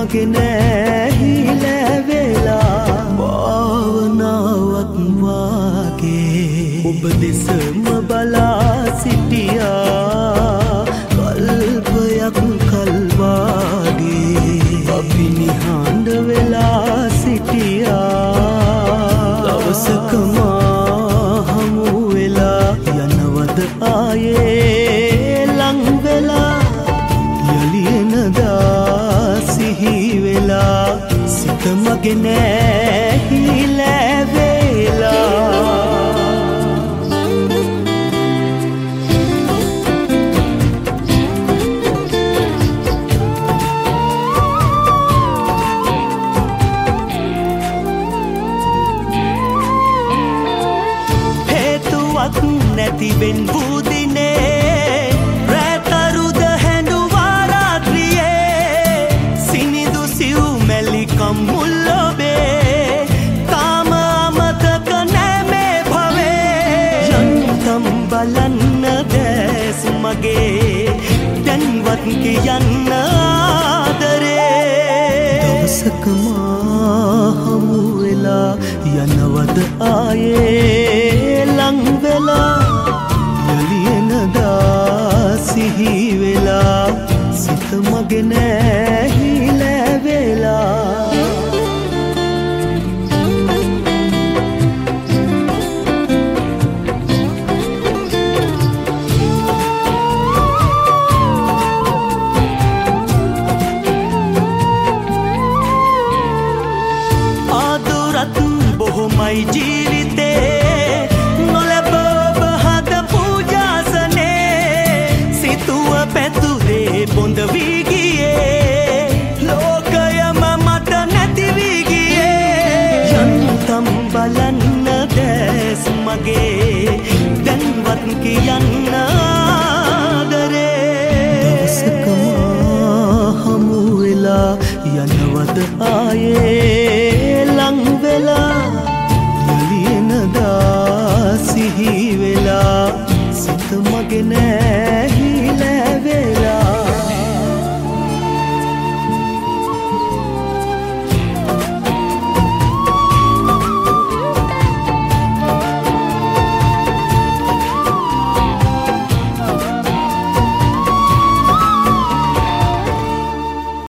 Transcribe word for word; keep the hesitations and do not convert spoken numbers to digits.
මගේ නැහිලා වෙලා භාවනාවක් වාගේ ඔබ දෙසම බලා සිටියා කල්පයක් කල්වාගේ අපි නිහඬ වෙලා සිටියා දවසක මා හමු වෙලා යනවද ආයේ ලං වෙලා යලි එනදා සිහි වෙලා සිත මගේ නැහිලා වෙලා නැතිවෙන් බුදිනේ රැතරුද හැඬුවා රාත්‍රියේ සිනිදු සිව් මැලිකම් මුල් ඔබේ තාම අමතක නෑ මේ භවේ යන්තම් බලන්න දැස් මගේ දැන්වත් කියන්න ආදරේ දවසක මා හමු වෙලා යනවද ආයේ ලං වෙලා යලි එනදා සිහි වෙලා සිත මගේ නැහිලා වෙලා ආදුරත් බොහොමයි ජීවිතේ නොලැබ ඔබ හද පූජාසනේ සිතුව පැතුරේ බොඳ වී ගියේ ලෝකයම මට නැති වී ගියේ යන්තම් බලන්න දැස් මගේ දැන්වත් කියන්න ආදරේ දවසක මා හමු වෙලා යනවද ආයේ ලං වෙලා යලි එනදා සිහි වෙලා සිත මගේ නැහිලා